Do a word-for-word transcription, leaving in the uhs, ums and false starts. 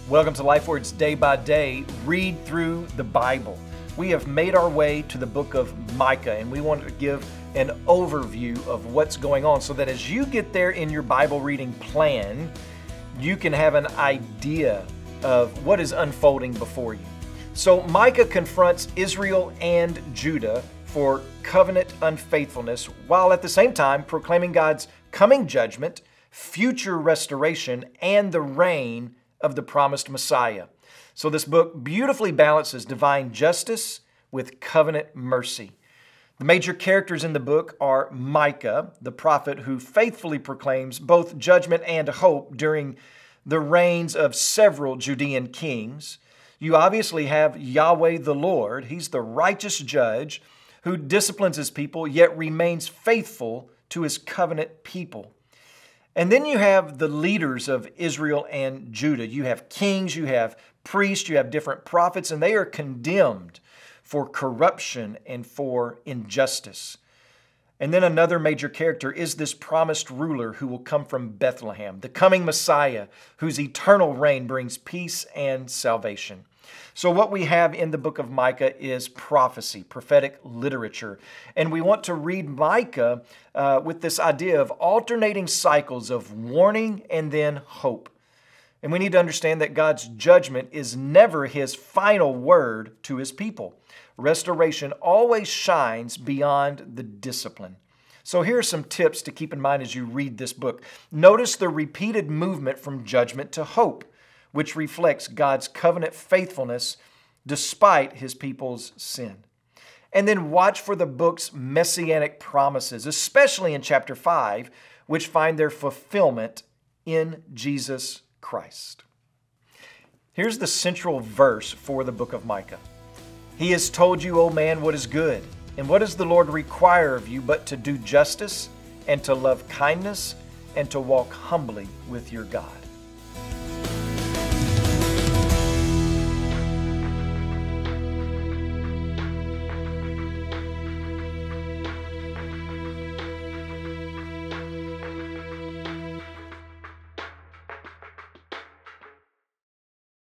Welcome to LifeWords Day by Day. Read through the Bible. We have made our way to the book of Micah, and we want to give an overview of what's going on so that as you get there in your Bible reading plan, you can have an idea of what is unfolding before you. So Micah confronts Israel and Judah for covenant unfaithfulness, while at the same time proclaiming God's coming judgment, future restoration, and the reign of the promised Messiah. So this book beautifully balances divine justice with covenant mercy. The major characters in the book are Micah, the prophet who faithfully proclaims both judgment and hope during the reigns of several Judean kings. You obviously have Yahweh the Lord. He's the righteous judge who disciplines his people, yet remains faithful to his covenant people. And then you have the leaders of Israel and Judah. You have kings, you have priests, you have different prophets, and they are condemned for corruption and for injustice. And then another major character is this promised ruler who will come from Bethlehem, the coming Messiah, whose eternal reign brings peace and salvation. So what we have in the book of Micah is prophecy, prophetic literature. And we want to read Micah uh, with this idea of alternating cycles of warning and then hope. And we need to understand that God's judgment is never His final word to His people. Restoration always shines beyond the discipline. So here are some tips to keep in mind as you read this book. Notice the repeated movement from judgment to hope, which reflects God's covenant faithfulness despite His people's sin. And then watch for the book's messianic promises, especially in chapter five, which find their fulfillment in Jesus Christ. Here's the central verse for the book of Micah. He has told you, O man, what is good, and what does the Lord require of you but to do justice and to love kindness and to walk humbly with your God.